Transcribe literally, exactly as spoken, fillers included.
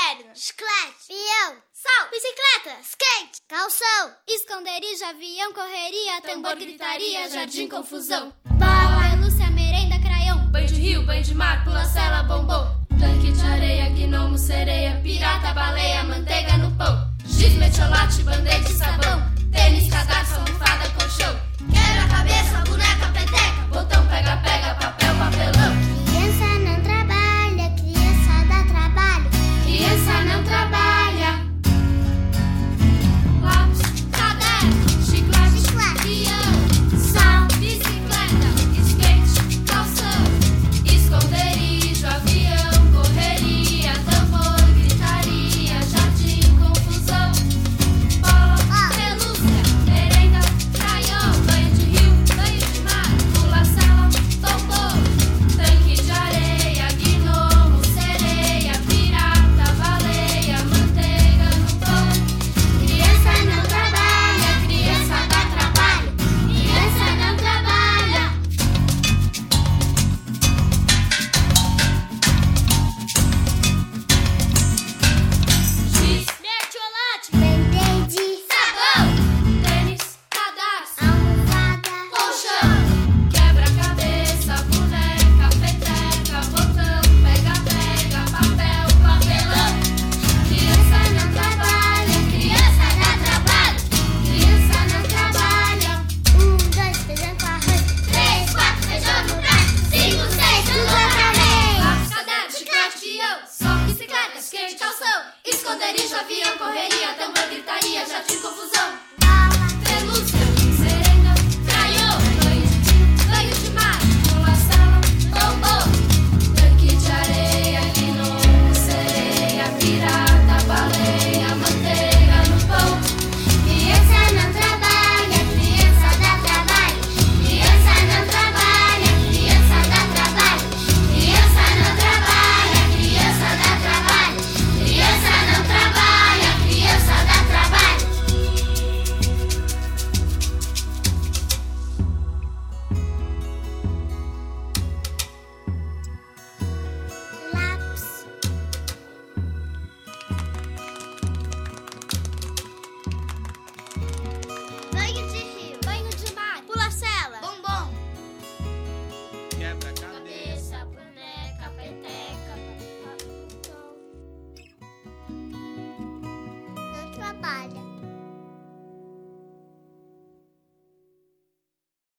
caderno, chiclete, peão, sal, bicicleta, skate, calção, esconderijo, avião, correria, tambor, gritaria, jardim, confusão, bala, pelúcia, merenda, craião, banho de rio, banho de mar, pula-cela, bombom, tanque de areia, gnomo, sereia, pirata, baleia, manteiga no pão, giz, metiolate, band-aid, sabão, tênis, cadarço, almofada, colchão, quebra-cabeça, boneca, peteca, botão, pega-pega, papel, papelão. Criança não trabalha, criança dá trabalho. Criança não trabalha. Lápis, caderno, chiclete, Chiclete. peão, sal, bicicleta, skate, calção, esconderijo, avião, correria, tambor, gritaria, jardim, confusão, bola, Ah. pelúcia, merenda, craião, banho de rio, banho de mar, pula-cela, tombou, tanque de areia, gnomo, sereia, pirata, baleia, manteiga no pão. Criança não trabalha, criança dá trabalho. Criança não trabalha. Giz, metiolate, Band-aid, sabão, tênis, cadarço, almofada, colchão, quebra-cabeça, boneca, peteca, botão, pega-pega, papel, papelão. Criança não trabalha, criança dá trabalho. Criança não trabalha. um, dois, feijão com arroz, Três, quatro, feijão no prato. Cinco, seis, tudo outra vez. Lápis, caderno, chiclete, peão, só, bicicleta, skate, calção, esconderijo, avião, correria, tambor, gritaria, jardim, confusão, bola, pelúcia, serenga, craião, banho de rio, banho de mar, pula-cela, bombom, tanque de areia, gnomo, sereia, pirata, baleia, manteiga no pão. criança não trabalha, criança dá trabalho. Criança não trabalha, criança dá trabalho. Criança não trabalha, criança dá trabalho. Criança não trabalha, criança dá trabalho. Lápis, banho de rio, banho de mar, pula-cela, bombom, Quebra